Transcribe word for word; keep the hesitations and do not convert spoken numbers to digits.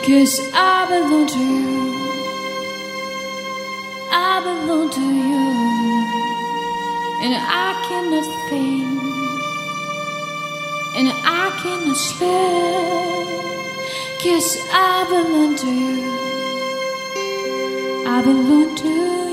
'Cause I belong to you, I belong to you, and I cannot think, and I cannot sleep. 'Cause I belong to you, I belong to you.